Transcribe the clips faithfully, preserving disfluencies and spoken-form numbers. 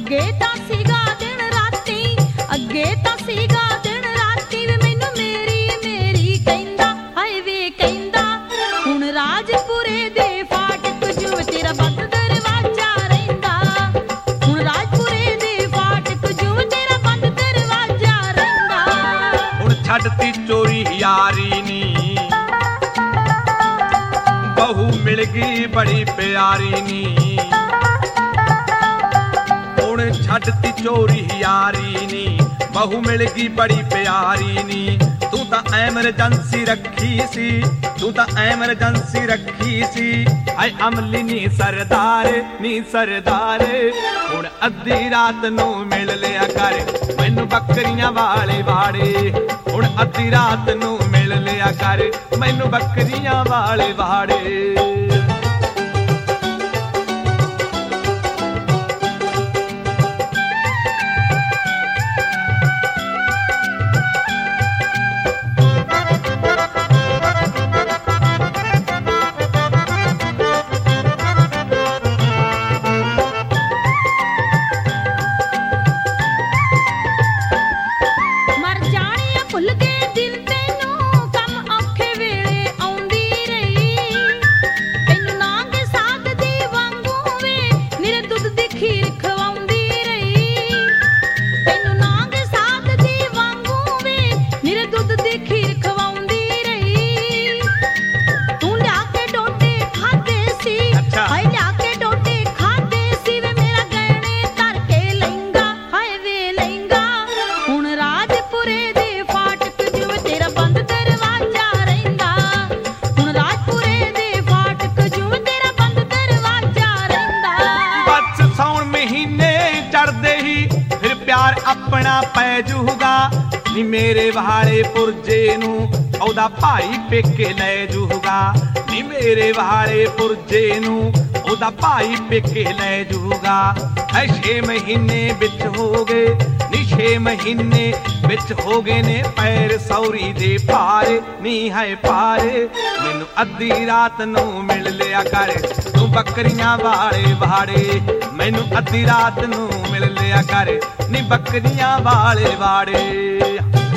ਅੱਗੇ ਤਾਂ ਸੀਗਾ ਦਿਨ ਰਾਤੀ, ਅੱਗੇ ਤਾਂ ਸੀਗਾ ਦਿਨ ਰਾਤੀ ਵੇ ਮੈਨੂੰ ਮੇਰੀ ਮੇਰੀ ਕਹਿੰਦਾ, ਹਾਏ ਵੇ ਕਹਿੰਦਾ। ਹੁਣ ਰਾਜਪੁਰੇ ਦੇ ਫਾਟਕ ਜੂ ਤੇਰਾ ਬੰਦ ਦਰਵਾਜ਼ਾ ਰਹਿੰਦਾ, ਹੁਣ ਰਾਜਪੁਰੇ ਦੇ ਫਾਟਕ ਜੂ ਤੇਰਾ ਬੰਦ ਦਰਵਾਜ਼ਾ ਰਹਿੰਦਾ। ਹੁਣ ਛੱਡਤੀ ਚੋਰੀ ਯਾਰੀ ਨੀ, ਬਹੂ ਮਿਲ ਗਈ ਬੜੀ ਪਿਆਰੀ ਨੀ। ਹੁਣ ਛੱਡਤੀ ਚੋਰੀ ਯਾਰੀ ਨੀ, ਬਹੂ ਮਿਲ ਗਈ ਬੜੀ ਪਿਆਰੀ ਨੀ। ਤੂੰ ਤਾਂ ਐਮਰਜੈਂਸੀ ਰੱਖੀ ਸੀ, ਤੂੰ ਤਾਂ ਐਮਰਜੈਂਸੀ ਰੱਖੀ ਸੀ। ਹਾਏ ਅਮਲੀ ਨੀ ਸਰਦਾਰ ਨੀ ਸਰਦਾਰ, ਹੁਣ ਅੱਧੀ ਰਾਤ ਨੂੰ ਮਿਲ ਲਿਆ ਕਰ ਮੈਨੂੰ ਬੱਕਰੀਆਂ ਵਾਲੇ ਵਾੜੇ। ਹੁਣ ਅੱਧੀ ਰਾਤ ਨੂੰ ਮਿਲ ਲਿਆ ਕਰ ਮੈਨੂੰ ਬੱਕਰੀਆਂ ਵਾਲੇ ਵਾੜੇ। ਆਪਣਾ ਪੈ ਜੂਗਾ ਨੀ ਮੇਰੇ ਵਾਲੇ ਪੁਰਜੇ ਨੂੰ ਉਹਦਾ ਭਾਈ ਪੇਕੇ ਲੈ ਜੂਗਾ। ਨੀ ਮੇਰੇ ਵਾਲੇ ਪੁਰਜੇ ਨੂੰ ਉਹਦਾ ਭਾਈ ਪੇਕੇ ਲੈ ਜੂਗਾ। ਐ ਛੇ ਮਹੀਨੇ ਵਿੱਚ ਹੋ ਗਏ ਨੀ ਛੇ ਮਹੀਨੇ ਵਿੱਚ ਹੋ ਗਏ ਨੇ ਪੈਰ ਸੌਰੀ ਦੇ ਭਾਰ ਨੀ ਹੈ ਭਾਰ। ਮੈਨੂੰ ਅੱਧੀ ਰਾਤ ਨੂੰ ਮਿਲ ਲਿਆ ਕਰ ਤੂੰ ਬੱਕਰੀਆਂ ਵਾਲੇ ਵਾੜੇ, ਮੈਨੂੰ ਅੱਧੀ ਰਾਤ ਨੂੰ ਮਿਲ ਲਿਆ ਕਰ ਨੀ ਬੱਕਰੀਆਂ ਵਾਲੇ ਵਾੜੇ।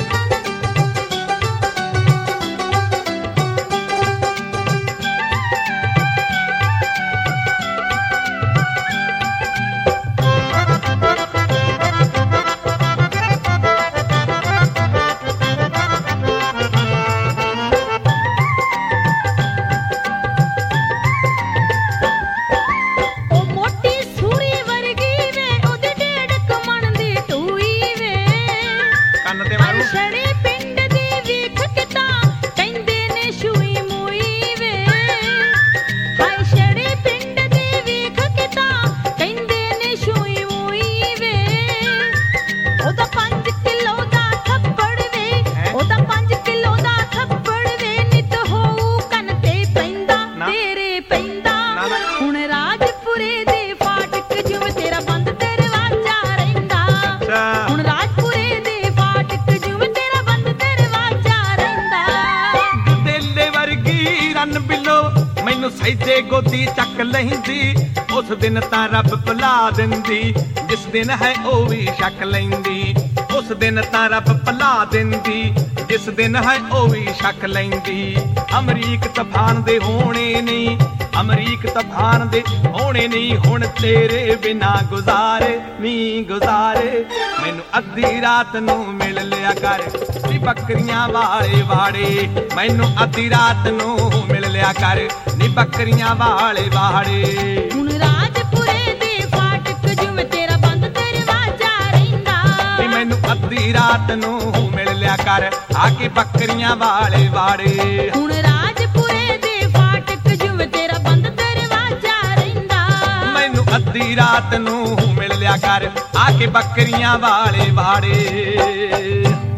ਮੈਨੂੰ ਸੈਦੇ ਗੋਦੀ ਚੱਕ ਲੈਂਦੀ ਉਸ ਦਿਨ ਤਾਂ ਰੱਬ ਭੁਲਾ ਦਿੰਦੀ, ਜਿਸ ਦਿਨ ਹੈ ਉਹ ਵੀ ਛਕ ਲੈਂਦੀ। ਉਸ ਦਿਨ ਤਾਂ ਰੱਬ ਭੁਲਾ ਦਿੰਦੀ, ਜਿਸ ਦਿਨ ਹੈ ਉਹ ਵੀ ਛਕ ਲੈਂਦੀ। ਅਮਰੀਕ ਤੂਫਾਨ ਦੇ ਹੋਣੇ ਨਹੀਂ, ਅਮਰੀਕ ਤੂਫਾਨ ਦੇ ਹੋਣੇ ਨਹੀਂ, ਹੁਣ ਤੇਰੇ ਬਿਨਾ ਗੁਜ਼ਾਰੇ ਨੀ ਗੁਜ਼ਾਰੇ। ਮੈਨੂੰ ਅੱਧੀ ਰਾਤ ਨੂੰ ਮਿਲ ਲਿਆ ਕਰ ਨੀ ਬੱਕਰੀਆਂ ਵਾਲੇ ਵਾੜੇ, ਮੈਨੂੰ ਅੱਧੀ ਰਾਤ ਨੂੰ ਮਿਲ ਲਿਆ ਕਰ ਨੀ ਬੱਕਰੀਆਂ ਵਾਲੇ ਵਾੜੇ। ਹੁਣ ਰਾਜਪੁਰੇ ਦੇ ਫਾਟਕ ਜਿਵੇਂ ਤੇਰਾ ਬੰਦ ਦਰਵਾਜ਼ਾ ਰਹਿੰਦਾ, ਨੀ ਮੈਨੂੰ ਅੱਧੀ ਰਾਤ ਨੂੰ ਮਿਲ ਲਿਆ ਕਰ ਆ ਕੇ ਬੱਕਰੀਆਂ ਵਾਲੇ ਵਾੜੇ। ਹੁਣ ਰਾਜਪੁਰੇ ਦੇ ਫਾਟਕ ਜਿਵੇਂ ਤੇਰਾ ਬੰਦ ਦਰਵਾਜ਼ਾ ਰਹਿੰਦਾ, ਮੈਨੂੰ ਅੱਧੀ ਰਾਤ ਨੂੰ ਮਿਲ ਲਿਆ ਕਰ ਆ ਕੇ ਬੱਕਰੀਆਂ ਵਾਲੇ ਵਾੜੇ।